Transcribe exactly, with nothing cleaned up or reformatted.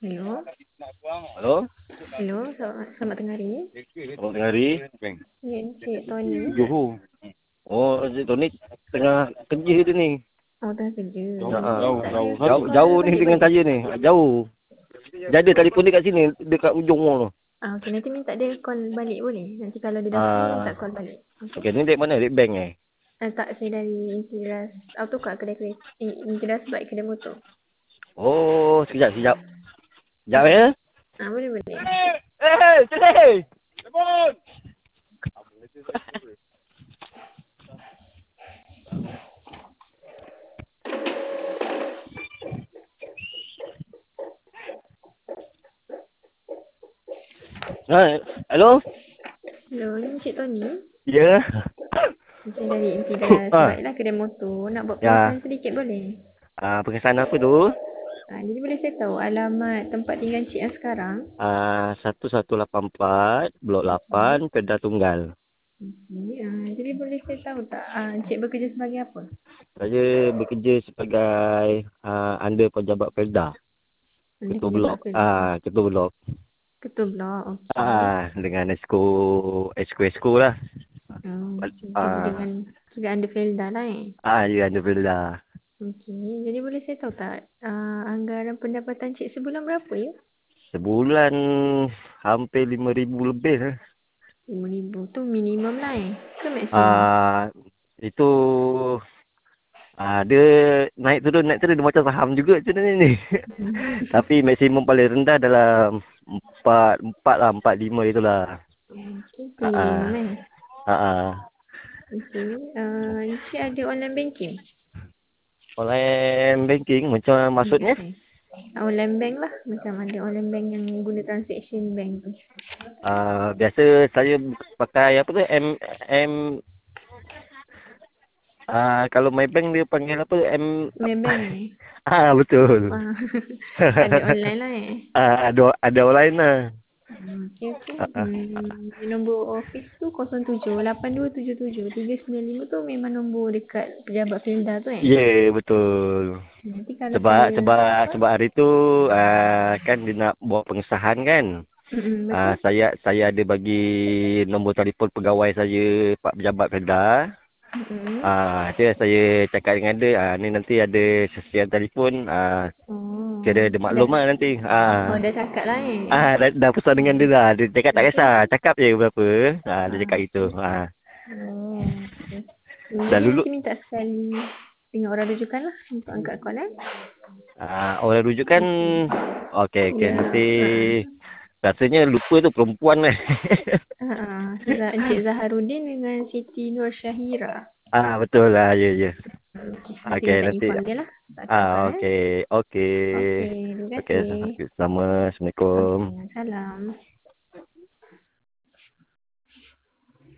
Hello. Halo, Hello, selamat, selamat tengah hari. selamat tengah hari. Ya, Encik Tony. Johor. Oh, Encik Tony tengah kerja tu ni. Oh, tengah kerja. Ha, ha. Mungkin tak ada Jauh, call jauh ni balik dengan boleh? saya ni. Jauh. Jadi telefon dia kat sini, dekat ujung tu. Ah, okey, nanti minta dia call balik boleh? Nanti kalau dia dah free, minta Ah, call balik. Okey. okey, ni dek mana? Dek bank eh? Ah, tak, saya dari Intiras Autocar kedai kedai. Eh, Intiras baik kedai motor. Oh, sekejap, sekejap. Sekejap Mm-mm. ya. Ah, boleh boleh. Eh, sini. Telefon. Ha, hello? Hello, ni Encik Tony. Ya. Saya dari Intiras Ah, baiklah kedai motor. Nak buat ya. pengesahan sedikit boleh? Ah, pengesahan apa tu? Ah, jadi boleh saya tahu alamat tempat tinggal Encik yang sekarang? Ah, satu satu lapan empat, blok Hmm. lapan, Kedah Tunggal. Okey. Ah, jadi boleh saya tahu tak ah, Encik bekerja sebagai apa? Saya bekerja sebagai uh, under pejabat Felda, Anda ketua pejabat blok. Felda. Ah, ketua blok. Ketua blok, okey. Ah, dengan esko, esko esko lah. Oh, jadi Ah, dengan juga anda Felda lah eh. ah, ya under Felda. Okey, jadi boleh saya tahu tak uh, anggaran pendapatan cik sebulan berapa ya? Sebulan hampir lima ribu lebih lah. lima ribu tu minimum lah eh. Ke maksimum? Ah, itu ah, dia naik turun naik turun dia macam saham juga macam ni ni. Tapi maksimum paling rendah dalam empat empat lah, empat lima itulah. Okey, tu Ah, ah, minimum eh. ah, ah. Okey, uh, encik ada online banking? Online banking macam maksudnya? Hmm. Online bank lah. Macam ada online bank yang guna transaction bank tu. Uh, biasa saya pakai apa tu M M uh, kalau my bank dia panggil apa M Maybank eh. ah betul. Wah. Ada online lah eh. Ah ada ada online lah. Hmm, okey okey. Ah, ah, ah. Hmm, nombor office tu kosong tujuh lapan dua tujuh tujuh tiga sembilan lima tu memang nombor dekat pejabat Felda tu eh. Ya yeah, betul. Nanti kalau Sebab saya sebab call, sebab hari tu uh, kan dia nak buat pengesahan kan. mm Uh, betul. saya saya ada bagi nombor telefon pegawai saya Pak Pejabat Felda. Mm-mm. Ah, uh, saya cakap dengan dia, ah uh, ni nanti ada sesian telefon, ah uh, kira Oh, dia dah. maklum lah nanti. Ah, Oh, dah cakap lah eh. ah dah, dah pesan dengan dia dah. Dia cakap tak Okey kisah, okey. cakap je berapa. Ah, dia Ah, cakap gitu. okey. Ah. Oh, okey. Dah Jadi lulu. nanti minta sekali dengan orang rujukan lah untuk angkat call eh. Ah, orang rujukan. Okey. Okey, okey. Ya, Nanti uh, rasanya lupa tu perempuan lah. uh, uh, Encik Zaharuddin dengan Siti Nur Syahira. Ah, betul lah. Ya, ya. Okey, nanti Okey, minta nanti. inform dia lah. Tak Ah, call eh. okey. Okey. Okey, terima Okey, kasih. sama. Assalamualaikum. Okey, salam.